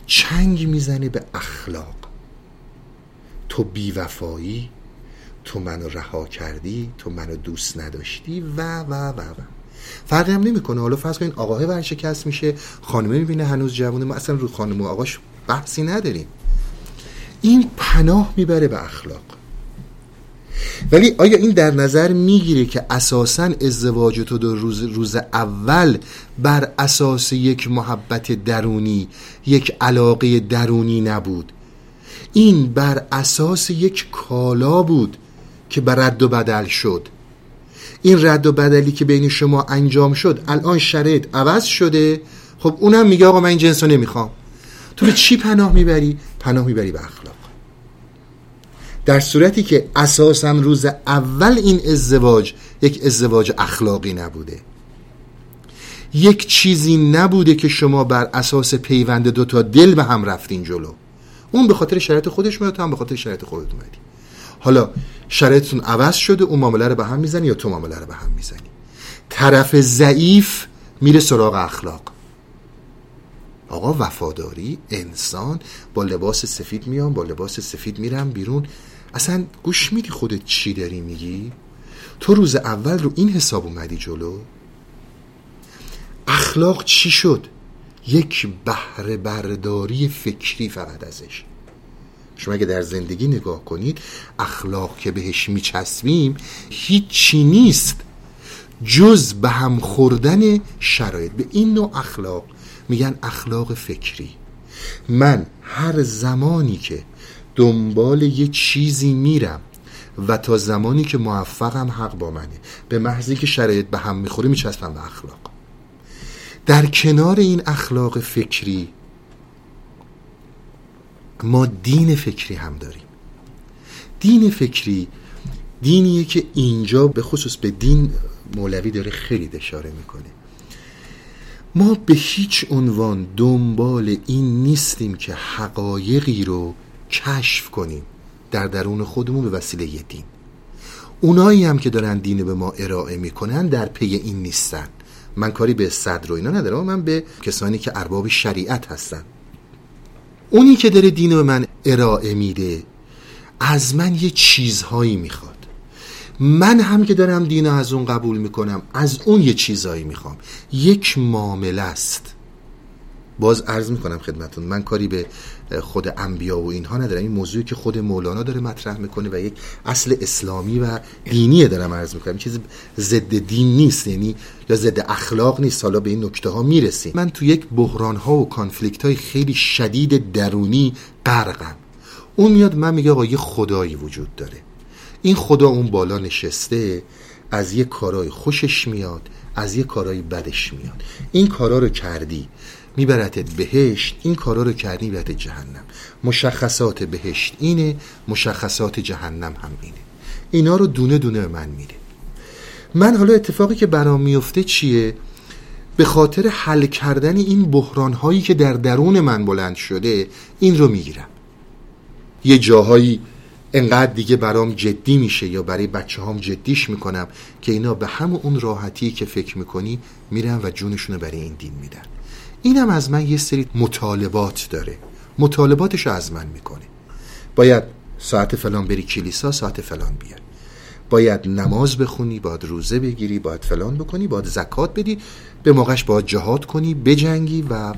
چنگ میزنه به اخلاق. تو بیوفایی، تو منو رها کردی، تو منو دوست نداشتی و فرقی هم نمیکنه. حالا فرض کنین آقاه ورشکست میشه، خانمه میبینه هنوز جوونه، ما اصلا رو خانم و آقاش بحثی نداریم. این پناه میبره به اخلاق. ولی آیا این در نظر میگیره که اساساً ازدواج تو در روز اول بر اساس یک محبت درونی، یک علاقه درونی نبود؟ این بر اساس یک کالا بود که بر رد و بدل شد. این رد و بدلی که بین شما انجام شد الان شرایط عوض شده، خب اونم میگه آقا من این جنسو نمیخوام. تو به چی پناه میبری؟ پناه میبری به اخلاق. در صورتی که اساساً روز اول این ازدواج یک ازدواج اخلاقی نبوده، یک چیزی نبوده که شما بر اساس پیوند دوتا دل به هم رفتین جلو. اون به خاطر شرایط خودش میاد، تو هم به خاطر شرایط خودت اومدی. حالا شرایطتون عوض شده، اون معامله رو به هم میزنی یا تو معامله رو به هم میزنی. طرف ضعیف میره سراغ اخلاق. آقا وفاداری، انسان با لباس سفید میام، با لباس سفید میرم بیرون. اصلا گوش میدی خودت چی داری میگی؟ تو روز اول رو این حساب اومدی جلو. اخلاق چی شد؟ یک بهره برداری فکری فقط ازش. شما اگه در زندگی نگاه کنید، اخلاق که بهش میچسبیم هیچی نیست جز به هم خوردن شرایط. به این نوع اخلاق میگن اخلاق فکری. من هر زمانی که دنبال یه چیزی میرم و تا زمانی که موفقم حق با منه، به محضی که شرایط به هم میخوره میچسبم به اخلاق. در کنار این اخلاق فکری ما دین فکری هم داریم. دین فکری دینیه که اینجا به خصوص به دین مولوی داره خیلی اشاره میکنه. ما به هیچ عنوان دنبال این نیستیم که حقایقی رو کشف کنیم در درون خودمون به وسیله دین. اونایی هم که دارن دین به ما ارائه میکنن در پی این نیستن. من کاری به صدر و اینا ندارم، من به کسانی که ارباب شریعت هستن. اونی که داره دین به من ارائه میده از من یه چیزهایی میخواد. من هم که دارم دین از اون قبول میکنم از اون یه چیزهایی میخوام. یک معامله است. باز عرض میکنم خدمتون، من کاری به خود انبیا و اینها ندارم. این موضوعی که خود مولانا داره مطرح میکنه و یک اصل اسلامی و دینیه دارم عرض میکنم. این چیز ضد دین نیست، یعنی یا ضد اخلاق نیست. حالا به این نکته ها میرسیم. من تو یک بحران ها و کانفلیکت های خیلی شدید درونی غرقم. اون میاد من میگه آقا یه خدایی وجود داره، این خدا اون بالا نشسته، از یه کارای خوشش میاد، از یه کارای بدش میاد. این کارا رو کردی میبرتت بهشت، این کارا رو کردی میبرتت جهنم. مشخصات بهشت اینه، مشخصات جهنم هم اینه. اینا رو دونه دونه به من میده. من حالا اتفاقی که برام میفته چیه؟ به خاطر حل کردن این بحران هایی که در درون من بلند شده این رو میگیرم. یه جاهایی انقدر دیگه برام جدی میشه یا برای بچه هام جدیش میکنم که اینا به همون اون راحتی که فکر میکنی میرن و جونشونو برای این دین میدن. اینم از من یه سری مطالبات داره، مطالباتشو از من میکنه. باید ساعت فلان بری کلیسا، ساعت فلان بیای. باید نماز بخونی، باید روزه بگیری، باید فلان بکنی، باید زکات بدی، به موقعش باید جهاد کنی، بجنگی و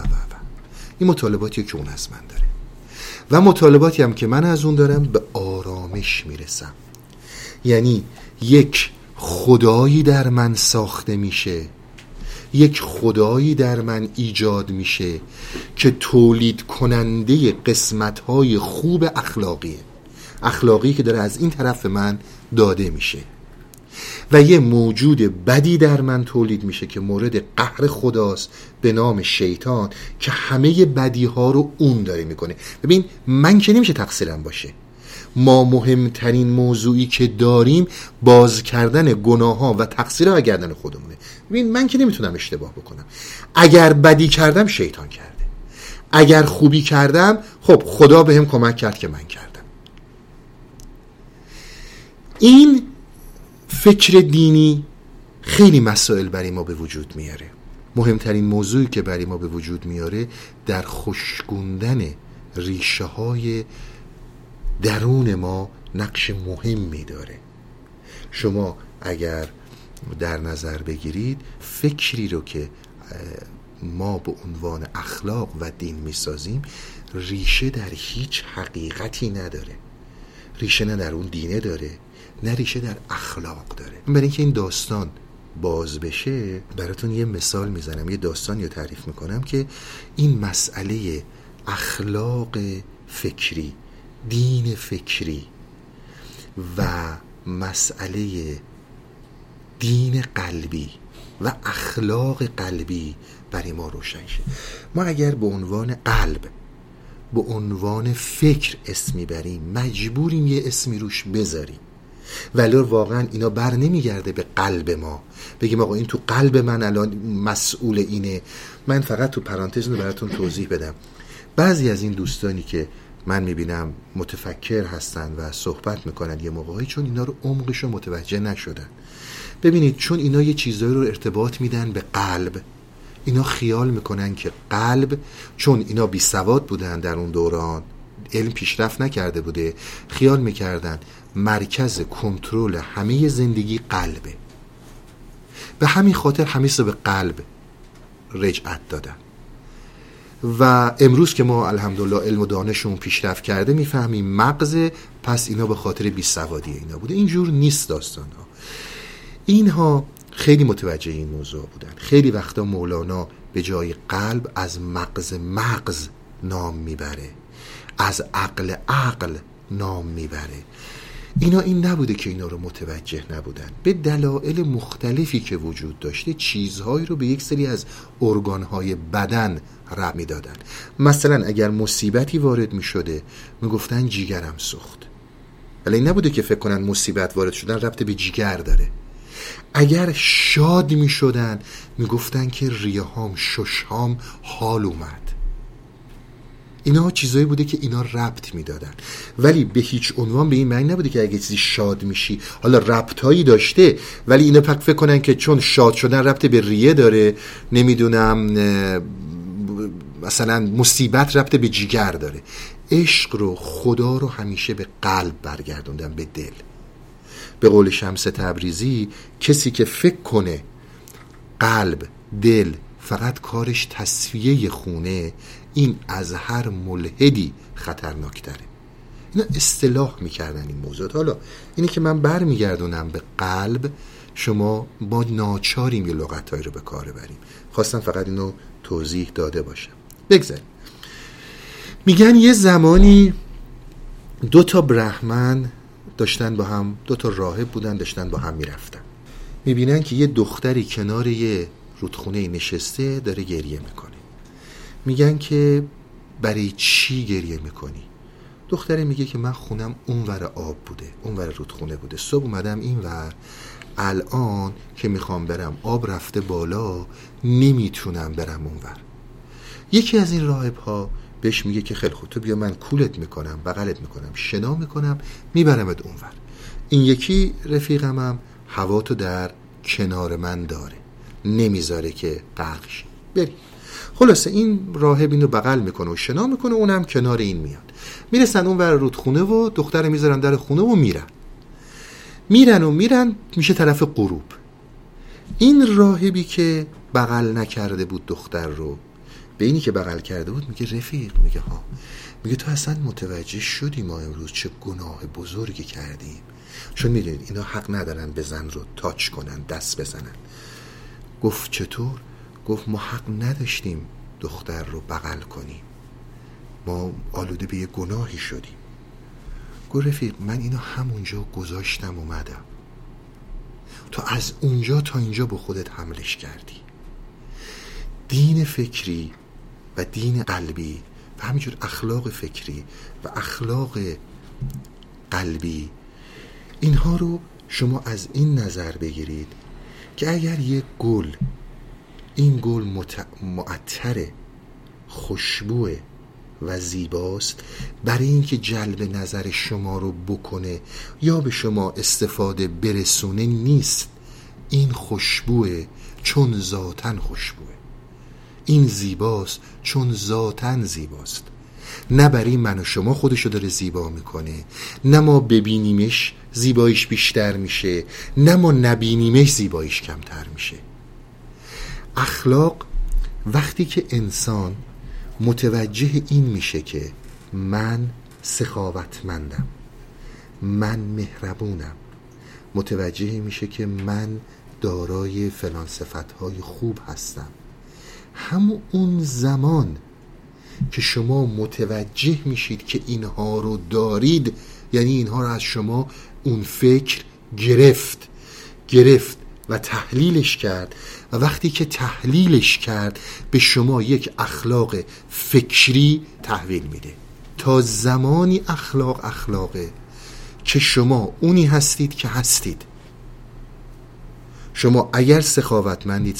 این مطالباتیه که اون از من داره. و مطالباتی هم که من از اون دارم به آرامش میرسم. یعنی یک خدایی در من ساخته میشه، یک خدایی در من ایجاد میشه که تولید کننده قسمت‌های خوب اخلاقی که داره از این طرف من داده میشه، و یه موجود بدی در من تولید میشه که مورد قهر خداست به نام شیطان که همه بدی ها رو اون داره میکنه. ببین من که نمیشه تقصیرم باشه. ما مهمترین موضوعی که داریم باز کردن گناه ها و تقصیرها و گردن خودمونه. ببین من که نمیتونم اشتباه بکنم. اگر بدی کردم شیطان کرده، اگر خوبی کردم خب خدا بهم کمک کرد که من کردم. این فکر دینی خیلی مسائل برای ما به وجود میاره. مهمترین موضوعی که برای ما به وجود میاره در خشکوندن ریشه های درون ما نقش مهمی داره. شما اگر در نظر بگیرید فکری رو که ما به عنوان اخلاق و دین میسازیم ریشه در هیچ حقیقتی نداره، ریشه نه در اون دینه داره نه ریشه در اخلاق داره. برای اینکه این داستان باز بشه براتون یه مثال میزنم، یه داستانی رو تعریف میکنم که این مسئله اخلاق فکری، دین فکری و مسئله دین قلبی و اخلاق قلبی برای ما روشن شه. ما اگر به عنوان قلب، به عنوان فکر اسم میبریم مجبوریم یه اسمی روش بذاریم، ولی واقعا اینا بر نمیگرده به قلب ما بگیم آقا این تو قلب من الان مسئول اینه. من فقط تو پرانتز رو براتون توضیح بدم. بعضی از این دوستانی که من میبینم متفکر هستن و صحبت میکنن یه موقعی چون اینا رو عمقش رو متوجه نشدن. ببینید چون اینا یه چیزایی رو ارتباط میدن به قلب، اینا خیال میکنن که قلب، چون اینا بی سواد بودن در اون دوران، علم پیشرفت نکرده بوده، خیال میکردن مرکز کنترل همه زندگی قلبه، به همین خاطر همیشه به قلب رجعت دادن. و امروز که ما الحمدلله علم و دانشمون پیشرفت کرده میفهمیم مغز، پس اینا به خاطر بیسوادی اینا بوده. اینجور نیست داستان ها. اینها خیلی متوجه این موضوع بودن. خیلی وقتا مولانا به جای قلب از مغز نام میبره، از عقل نام میبره. اینا این نبوده که اینا رو متوجه نبودن، به دلایل مختلفی که وجود داشته چیزهایی رو به یک سری از ارگانهای بدن ربط میدادن. مثلا اگر مصیبتی وارد میشده میگفتن جیگرم سوخت، ولی این نبوده که فکر کنن مصیبت وارد شدن ربط به جیگر داره. اگر شاد میشدن میگفتن که ریهام ششهام حال اومد. اینا چیزایی بوده که اینا ربط میدادن، ولی به هیچ عنوان به این معنی نبوده که اگه چیزی شاد میشی، حالا ربطایی داشته ولی اینا فکر کنن که چون شاد شدن ربط به ریه داره، نمیدونم مثلا مصیبت ربط به جیگر داره. عشق رو، خدا رو همیشه به قلب برگردوندن، به دل. به قول شمس تبریزی کسی که فکر کنه قلب، دل فقط کارش تصفیه خونه، این از هر ملحدی خطرناکتره. اینا اصطلاح میکردن این موضوعات. حالا اینی که من برمیگردونم به قلب، شما با ناچاریم یه لغتایی رو به کار بریم. خواستم فقط اینو توضیح داده باشم. بگذاریم. میگن یه زمانی 2 برهمن داشتن با هم، 2 راهب بودن داشتن با هم میرفتن. میبینن که یه دختری کنار یه رودخونه نشسته داره گریه میکنه. میگن که برای چی گریه میکنی؟ دختره میگه که من خونم اونور آب بوده، اونور رودخونه بوده، صبح اومدم اینور، الان که میخوام برم آب رفته بالا، نمیتونم برم اونور. یکی از این راهب ها بهش میگه که خیلی خوب، تو بیا من کولت میکنم، بغلت میکنم، شنا میکنم، میبرمت اونور. این یکی رفیقمم هوا تو در کنار من داره، نمیذاره که غرق شی، بری. خلاصه این راهب اینو بغل میکنه و شنا میکنه، اونم کنار این میاد. میرسن اونور رودخونه و دختر میذارن در خونه و میرن میشه طرف غروب. این راهبی که بغل نکرده بود دختر رو، به اینی که بغل کرده بود میگه رفیق، میگه ها، میگه تو اصلا متوجه شدی ما امروز چه گناه بزرگی کردیم؟ چون میدونید اینا حق ندارن به زن رو تاچ کنن، دست بزنن. گفت چطور؟ گفت ما حق نداشتیم دختر رو بغل کنیم، ما آلوده به یه گناهی شدیم. گفت رفیق من اینو همونجا گذاشتم اومدم، تو از اونجا تا اینجا با خودت حملش کردی. دین فکری و دین قلبی و همینجور اخلاق فکری و اخلاق قلبی، اینها رو شما از این نظر بگیرید که اگر یک گل، این گل معطر، خوشبوه و زیباست، برای اینکه جلب نظر شما رو بکنه یا به شما استفاده برسونه نیست، این خوشبوه چون ذاتن خوشبوه. این زیباست چون ذاتاً زیباست، نه برای من و شما خودشو داره زیبا میکنه، نه ما ببینیمش زیباییش بیشتر میشه، نه ما نبینیمش زیباییش کمتر میشه. اخلاق وقتی که انسان متوجه این میشه که من سخاوتمندم، من مهربونم، متوجه میشه که من دارای فلان صفتهای خوب هستم، همون زمان که شما متوجه میشید که اینها رو دارید، یعنی اینها رو از شما اون فکر گرفت و تحلیلش کرد، و وقتی که تحلیلش کرد به شما یک اخلاق فکری تحویل میده. تا زمانی اخلاقه که شما اونی هستید که هستید. شما اگر سخاوتمندید،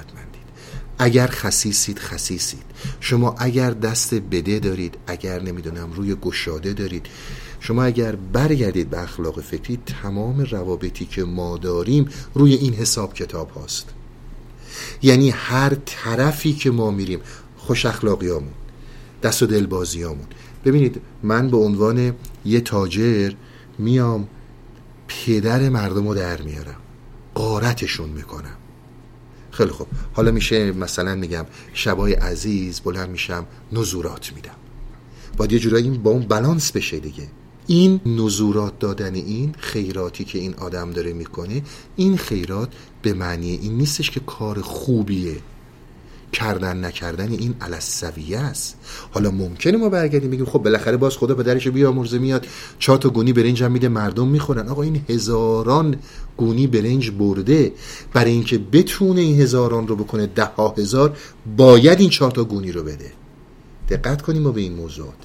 اگر خسیسید، شما اگر دست بده دارید، اگر نمیدونم روی گشاده دارید، شما اگر برگردید به اخلاق فکری، تمام روابطی که ما داریم روی این حساب کتاب هاست. یعنی هر طرفی که ما میریم، خوش اخلاقیامون، دست و دلبازیامون، ببینید من به عنوان یه تاجر میام پدر مردم رو در میارم، غارتشون میکنم. خیلی خوب، حالا میشه مثلا میگم شبای عزیز بلند میشم نزورات میدم، باید یه جورایی با اون بالانس بشه دیگه. این نزورات دادن، این خیراتی که این آدم داره میکنه، این خیرات به معنی این نیستش که کار خوبیه، کردن نکردن این علی السویه است. حالا ممکنه ما برگردیم بگیم خب بالاخره باز خدا پدرشو بیامرزه، میاد 4 تا گونی برنج هم میده مردم میخورن. آقا این هزاران گونی برنج برده، برای اینکه بتونه این هزاران رو بکنه 10,000 باید این 4 تا گونی رو بده. دقت کنیم ما به این موضوعات.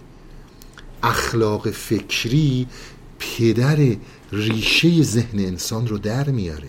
اخلاق فکری پدر ریشه ذهن انسان رو در میاره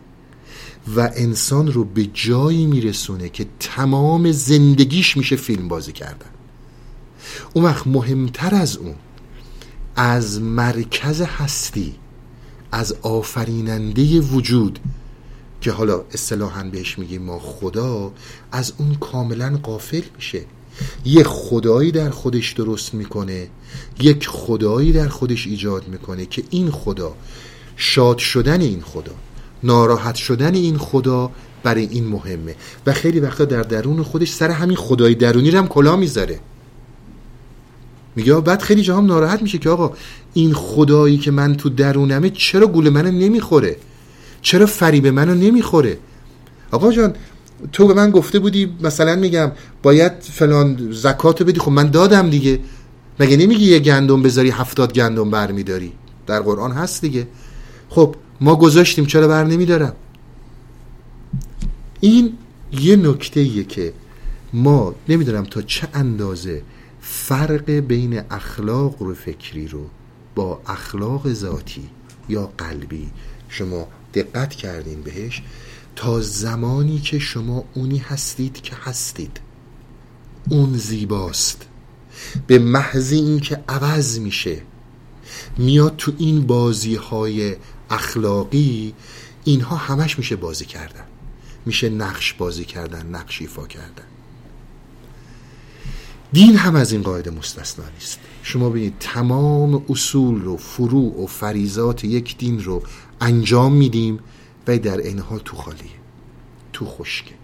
و انسان رو به جایی میرسونه که تمام زندگیش میشه فیلم بازی کردن. اون وقت مهمتر از اون، از مرکز هستی، از آفریننده وجود که حالا اصطلاحاً بهش میگیم ما خدا، از اون کاملا غافل میشه. یک خدایی در خودش درست میکنه، یک خدایی در خودش ایجاد میکنه که این خدا، شاد شدن این خدا، ناراحت شدن این خدا برای این مهمه و خیلی وقتا در درون خودش سر همین خدای درونی رو هم کلا میذاره. میگه بعد خیلی جا هم ناراحت میشه که آقا این خدایی که من تو درونمه چرا گول منو نمیخوره، چرا فریب منو نمیخوره. آقا جان تو به من گفته بودی مثلا میگم باید فلان زکاتو بدی، خب من دادم دیگه. مگه نمیگی یه گندم بذاری 70 گندم برمیداری؟ در قرآن هست دیگه. خب ما گذاشتیم چرا بر نمیدارم؟ این یه نکته‌ایه که ما نمیدونم تا چه اندازه فرق بین اخلاق و فکری رو با اخلاق ذاتی یا قلبی شما دقت کردین بهش. تا زمانی که شما اونی هستید که هستید، اون زیباست. به محض این که عوض میشه، میاد تو این بازی های اخلاقی، اینها همش میشه بازی کردن، میشه نقش بازی کردن، نقش ایفا کردن. دین هم از این قاعده مستثنا نیست. شما ببینید تمام اصول و فروع و فریضات یک دین رو انجام میدیم و در این حال تو خالیه، تو خشکه.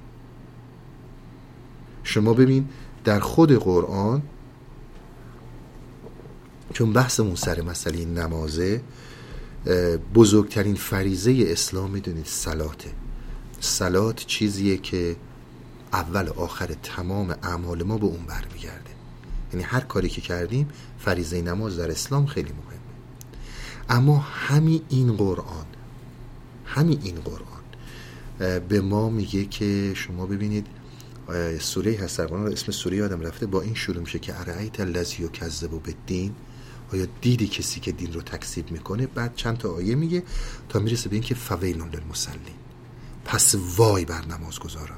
شما ببین در خود قرآن، چون بحثمون سر مسئله نمازه، بزرگترین فریضه اسلام میدونید صلاته. صلات چیزیه که اول و آخر تمام اعمال ما به اون برمیگرده. یعنی هر کاری که کردیم، فریضه نماز در اسلام خیلی مهمه. اما همین این قرآن به ما میگه که شما ببینید سوره هست در قرآن، اسم سوره یادم رفته، با این شروع میشه که ارأیت الذی یکذب بالدین، آیا دیدی کسی که دین رو تکذیب میکنه؟ بعد چند تا آیه میگه تا میرسه به این که فویل للمصلین، پس وای بر نمازگزاران.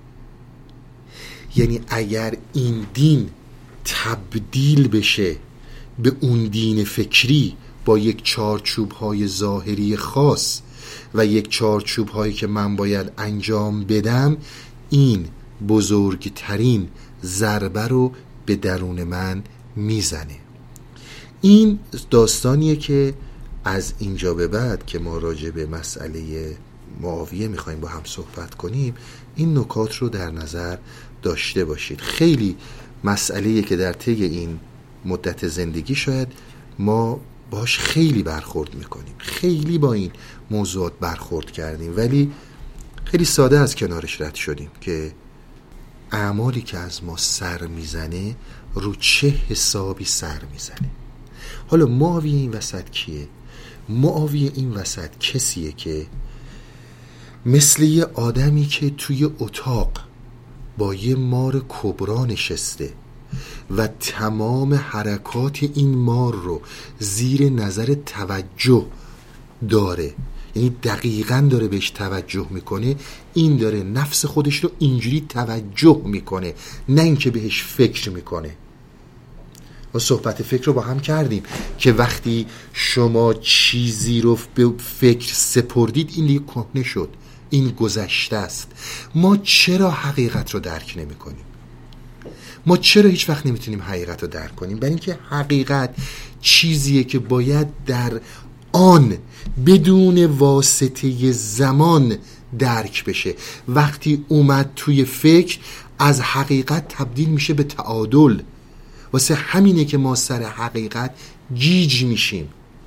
یعنی اگر این دین تبدیل بشه به اون دین فکری با یک چارچوب‌های ظاهری خاص و یک چارچوب‌هایی که من باید انجام بدم، این بزرگترین ضربه رو به درون من میزنه. این داستانیه که از اینجا به بعد که ما راجع به مسئله معاویه میخوایم با هم صحبت کنیم این نکات رو در نظر داشته باشید. خیلی مسئله‌ایه که در طی این مدت زندگی شاید ما باش خیلی برخورد میکنیم، خیلی با این موضوعات برخورد کردیم، ولی خیلی ساده از کنارش رد شدیم که اعمالی که از ما سر میزنه رو چه حسابی سر میزنه. حالا معاویه این وسط کیه؟ معاویه این وسط کسیه که مثل یه آدمی که توی اتاق با یه مار کبرا نشسته و تمام حرکات این مار رو زیر نظر توجه داره، یعنی دقیقاً داره بهش توجه میکنه، این داره نفس خودش رو اینجوری توجه میکنه، نه اینکه بهش فکر میکنه. ما صحبت فکر رو با هم کردیم که وقتی شما چیزی رو به فکر سپردید این دیگه کهنه شد، این گذشته است. ما چرا حقیقت رو درک نمی کنیم؟ ما چرا هیچ وقت نمیتونیم حقیقت رو درک کنیم؟ برای اینکه حقیقت چیزیه که باید در آن بدون واسطه زمان درک بشه. وقتی اومد توی فکر از حقیقت تبدیل میشه به تعادل. واسه همینه که ما سر حقیقت گیج میشیم.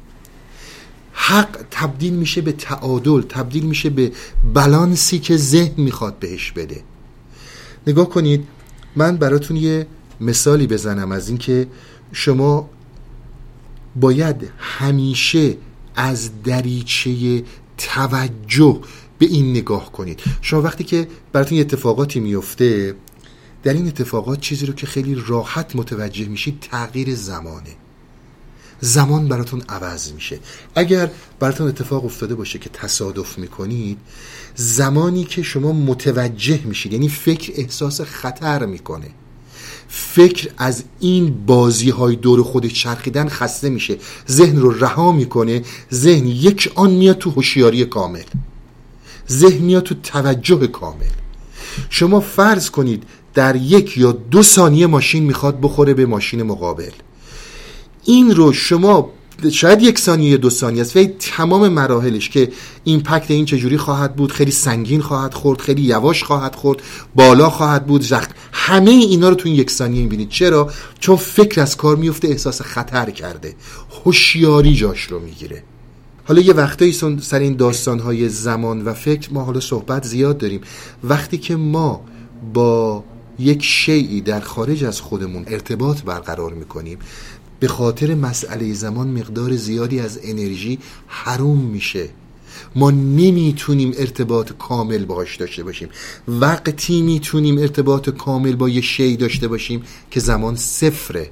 حق تبدیل میشه به تعادل، تبدیل میشه به بالانسی که ذهن میخواد بهش بده. نگاه کنید، من براتون یه مثالی بزنم از این که شما باید همیشه از دریچه توجه به این نگاه کنید. شما وقتی که براتون یه اتفاقاتی میفته، در این اتفاقات چیزی رو که خیلی راحت متوجه میشید تغییر زمانه. زمان براتون عوض میشه. اگر براتون اتفاق افتاده باشه که تصادف میکنید، زمانی که شما متوجه میشید، یعنی فکر احساس خطر میکنه، فکر از این بازی های دور خودش چرخیدن خسته میشه، ذهن رو رها میکنه، ذهن یک آن میاد تو هوشیاری کامل، ذهن میاد تو توجه کامل. شما فرض کنید در 1 یا 2 ثانیه ماشین میخواد بخوره به ماشین مقابل. این رو شما شاید 1 ثانیه یا 2 ثانیه است، ولی تمام مراحلش که ایمپکت این چجوری خواهد بود، خیلی سنگین خواهد خورد، خیلی یواش خواهد خورد، بالا خواهد بود، همه اینا رو تو این 1 ثانیه میبینید. چرا؟ چون فکر از کار میفته، احساس خطر کرده، هوشیاری جاش رو میگیره. حالا یه وقتایی سر این داستان‌های زمان و فکر ما حالا صحبت زیاد داریم. وقتی که ما با یک شیئی در خارج از خودمون ارتباط برقرار میکنیم، به خاطر مسئله زمان مقدار زیادی از انرژی حروم میشه. ما نمیتونیم ارتباط کامل باهاش داشته باشیم. وقتی میتونیم ارتباط کامل با یه شیء داشته باشیم که زمان صفره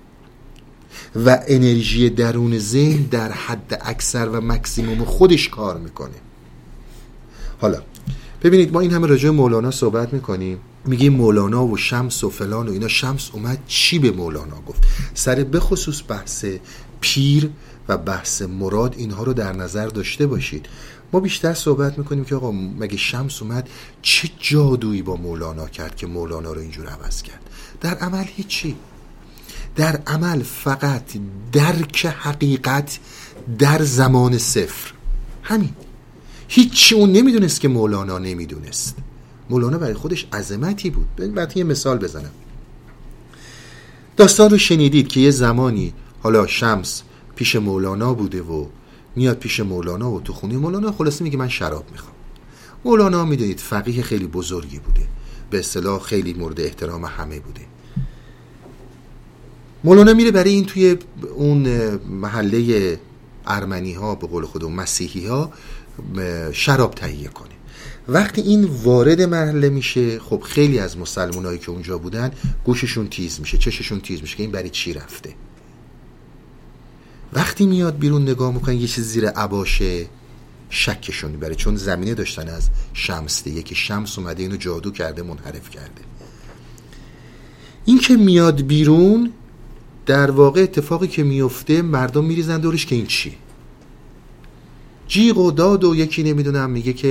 و انرژی درون ذهن در حد اکثر و مکسیموم خودش کار میکنه. حالا ببینید، ما این همه راجع به مولانا صحبت میکنیم، میگیم مولانا و شمس و فلان و اینا. شمس اومد چی به مولانا گفت؟ سر به خصوص بحث پیر و بحث مراد اینها رو در نظر داشته باشید. ما بیشتر صحبت میکنیم که آقا مگه شمس اومد چه جادویی با مولانا کرد که مولانا رو اینجور عوض کرد؟ در عمل هیچی. در عمل فقط درک حقیقت در زمان صفر، همین. هیچی اون نمیدونست که مولانا نمیدونست. مولانا برای خودش عظمتی بود. بعد یه مثال بزنم. داستان رو شنیدید که یه زمانی حالا شمس پیش مولانا بوده و میاد پیش مولانا و تو خونه مولانا خلاصه میگه من شراب میخوام. مولانا میدونید فقیه خیلی بزرگی بوده، به اصطلاح خیلی مورد احترام همه بوده. مولانا میره برای این توی اون محله ارمنی ها، به قول خودمون مسیحی ها، شراب تهیه کنه. وقتی این وارد محله میشه، خب خیلی از مسلمانایی که اونجا بودن گوششون تیز میشه، چششون تیز میشه که این برای چی رفته. وقتی میاد بیرون نگاه میکنن یه چیز زیر عباشه، شکشون میبره، چون زمینه داشتن از شمس دیگه که شمس اومده اینو جادو کرده، منحرف کرده. این که میاد بیرون، در واقع اتفاقی که میفته مردم میریزن دورش که این چی؟ جیغ و داد و یکی نمیدونم میگه که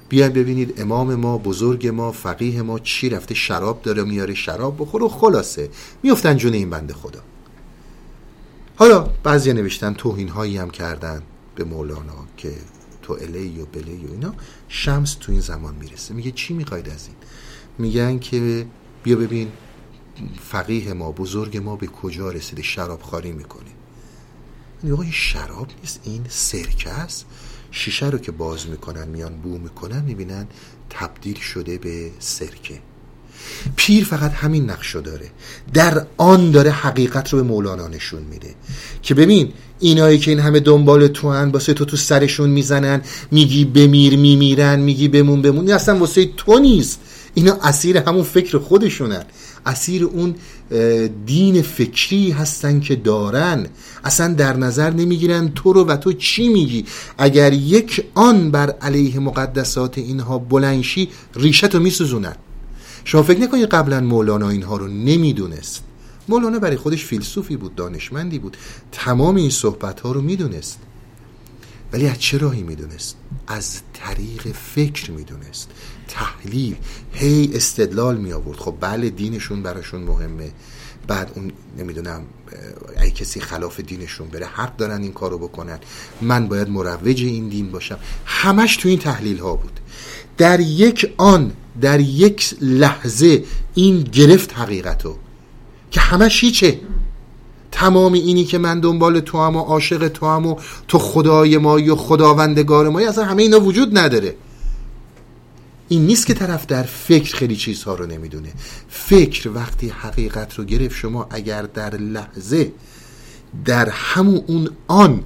بیاین ببینید امام ما، بزرگ ما، فقیه ما چی رفته شراب داره میاره، شراب بخور و خلاصه میافتن جون این بنده خدا. حالا بعضی نوشتن توهین هایی هم کردن به مولانا که تو الی و بلی و اینا. شمس تو این زمان میرسه میگه چی میخواید از این؟ میگن که بیا ببین فقیه ما، بزرگ ما به کجا رسیده، شراب خواری میکنه. میگه این شراب نیست، این سرکه است. شیشه رو که باز میکنن میان بو میکنن میبینن تبدیل شده به سرکه. پیر فقط همین نقشو داره، در آن داره حقیقت رو به مولانا نشون میده که ببین اینایی که این همه دنبال تو هن، واسه تو سرشون میزنن، میگی بمیر میمیرن، میگی بمون این اصلا واسه تو نیست. اینا اسیر همون فکر خودشونن، اسیر اون دین فکری هستن که دارن، اصلا در نظر نمیگیرن تو رو و تو چی میگی. اگر یک آن بر علیه مقدسات اینها بلنشی ریشتو میسوزونن. شما فکر نکنید قبلا مولانا اینها رو نمیدونست. مولانا برای خودش فیلسوفی بود، دانشمندی بود، تمام این صحبت ها رو میدونست. ولی از چه راهی میدونست؟ از طریق فکر میدونست، تحلیل، هی استدلال می آورد. خب بله دینشون براشون مهمه، بعد اون نمیدونم ای کسی خلاف دینشون بره حق دارن این کارو بکنن، من باید مروج این دین باشم. همش تو این تحلیل ها بود. در یک آن، در یک لحظه این گرفت حقیقتو که همش هیچه. تمام اینی که من دنبال تو هم و عاشق تو هم و تو خدای مایی و خداوندگار مایی، اصلا همه اینا وجود نداره. این نیست که طرف در فکر خیلی چیزها رو نمیدونه. فکر وقتی حقیقت رو گرفت، شما اگر در لحظه در همون اون آن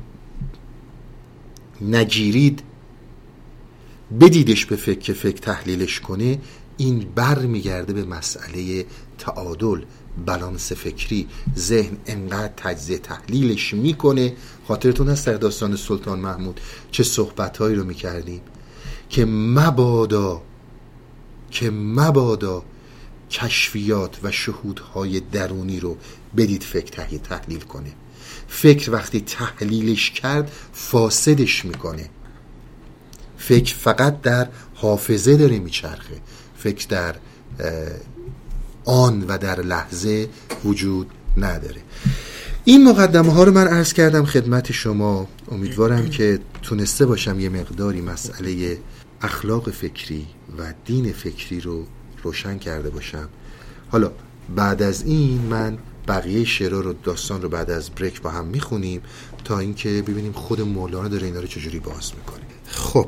نگیرید، بدیدش به فکر که فکر تحلیلش کنه، این بر میگرده به مسئله تعادل، بالانس فکری. ذهن انقدر تجزیه تحلیلش میکنه. خاطرتون هست در داستان سلطان محمود چه صحبتهایی رو میکردیم که مبادا کشفیات و شهودهای درونی رو بدید فکر تحلیل کنه. فکر وقتی تحلیلش کرد فاسدش میکنه. فکر فقط در حافظه داره میچرخه، فکر در آن و در لحظه وجود نداره. این مقدمه ها رو من عرض کردم خدمت شما. امیدوارم که تونسته باشم یه مقداری مسئله اخلاق فکری و دین فکری رو روشن کرده باشم. حالا بعد از این من بقیه شعرها رو، داستان رو بعد از بریک با هم میخونیم تا اینکه ببینیم خود مولانا داره اینا رو چجوری باز میکنه. خب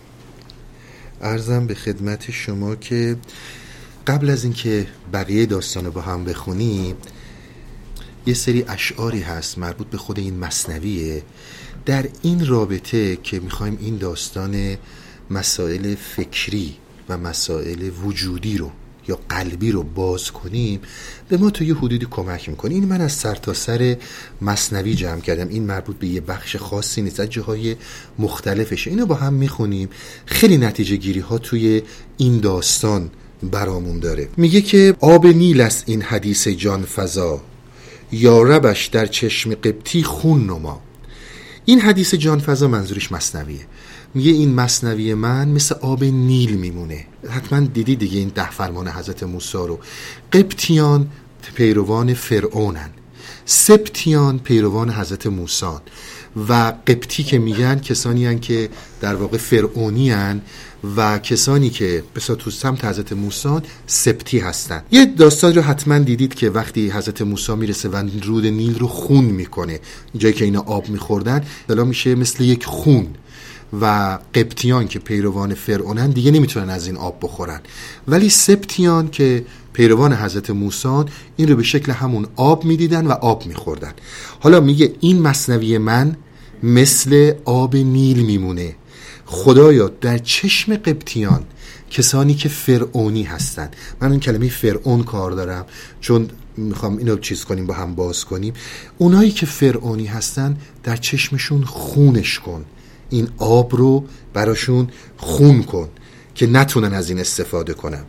عرضم به خدمت شما که قبل از اینکه بقیه داستان رو با هم بخونیم، یه سری اشعاری هست مربوط به خود این مثنویه. در این رابطه که میخوایم این داستان مسائل فکری و مسائل وجودی رو یا قلبی رو باز کنیم، به ما تو یه حدودی کمک میکنه. این من از سرتاسر مثنوی جمع کردم، این مربوط به یه بخش خاصی نیست، از جاهای مختلفشه. اینو با هم میخونیم، خیلی نتیجه گیری ها توی این داستان برامون داره. میگه که آب نیل است این حدیث جان فزا، یا ربش در چشم قبطی خون نما. این حدیث جان فزا منظورش مثنویه. میگه این مثنوی من مثل آب نیل میمونه. حتما دیدی دیگه این 10 فرمان حضرت موسی رو. قبطیان پیروان فرعونن، سبتیان پیروان حضرت موسی، و قبطی که میگن کسانی هن که در واقع فرعونی هن و کسانی که بسا تو سمت حضرت موسی سبتی هستن. یه داستان رو حتما دیدید که وقتی حضرت موسی میرسه و رود نیل رو خون میکنه، جایی که اینا آب میخوردن دلا میشه مثل یک خون، و قبطیان که پیروان فرعونن دیگه نمیتونن از این آب بخورن، ولی سبتیان که پیروان حضرت موسی این رو به شکل همون آب میدیدن و آب میخوردن. حالا میگه این مثنوی من مثل آب نیل میمونه. خدایا در چشم قبطیان، کسانی که فرعونی هستن، من اون کلمه فرعون کار دارم چون میخوام اینو چیز کنیم با هم باز کنیم، اونایی که فرعونی هستن در چشمشون خونش کن، این آب رو براشون خون کن که نتونن از این استفاده کنن.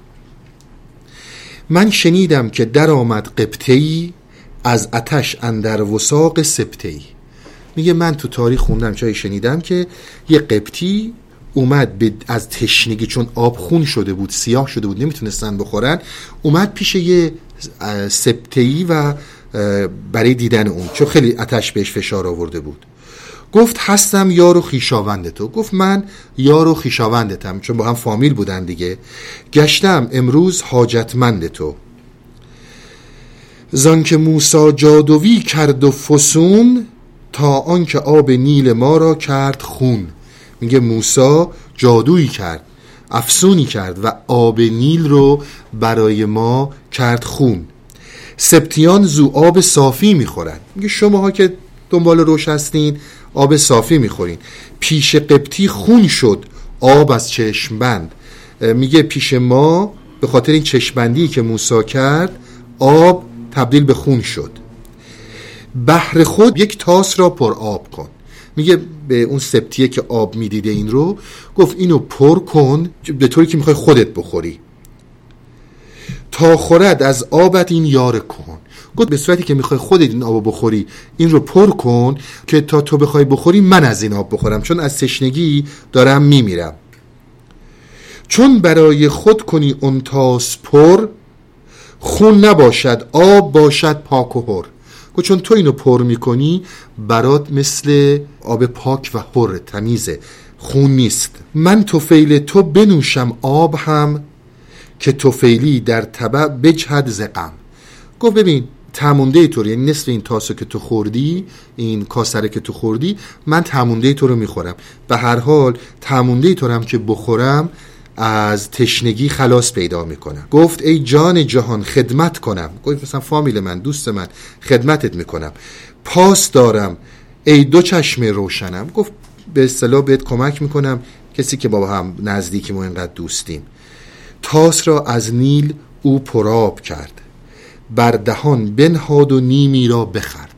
من شنیدم که در آمد قبطه‌ای از آتش اندر وثاق سبته‌ای. میگه من تو تاریخ خوندم، چای شنیدم که یه قبطی اومد از تشنگی، چون آب خون شده بود، سیاه شده بود، نمیتونستن بخورن، اومد پیش یه سبته‌ای و برای دیدن اون، چون خیلی آتش بهش فشار آورده بود. گفت هستم یار و خویشاوند تو. گفت من یار و خویشاوندتم، چون با هم فامیل بودن دیگه. گشتم امروز حاجتمند تو. زان که موسی جادویی کرد و فسون، تا آنکه آب نیل ما را کرد خون. میگه موسی جادویی کرد، افسونی کرد و آب نیل رو برای ما کرد خون. سبتیان زو آب صافی میخورن. میگه شماها که دنبال روش هستین آب صافی میخورین. پیش قبطی خون شد آب از چشم بند. میگه پیش ما به خاطر این چشمبندی که موسی کرد آب تبدیل به خون شد. بحر خود یک تاس را پر آب کن. میگه به اون سبتیه که آب میدیده این رو، گفت اینو پر کن به طوری که میخوای خودت بخوری. تا خورد از آبت این یار کن. گفت به صورتی که میخوای خودت این آب بخوری این رو پر کن که تا تو بخوای بخوری من از این آب بخورم، چون از تشنگی دارم میمیرم. چون برای خود کنی اون تاس پر، خون نباشد آب باشد پاک و حر. گفت چون تو اینو پر میکنی برات مثل آب پاک و حر تمیزه، خون نیست. من طفیل تو بنوشم آب هم، که طفیلی در تبع بجهد ز غم. گفت ببین تمونده تو رو، یعنی نصف این تاسو که تو خوردی، این کاسره که تو خوردی، من تمونده تو رو میخورم. به هر حال تمونده تو رو هم که بخورم از تشنگی خلاص پیدا میکنم. گفت ای جان جهان خدمت کنم. گفت مثلا فامیل من، دوست من، خدمتت میکنم. پاس دارم ای دو چشم روشنم. گفت به اصطلاح بهت کمک میکنم، کسی که با هم نزدیکیم و اینقدر دوستیم. تاس را از نیل او پرآب کرد، بر دهان بنهاد و نیمی را بخورد.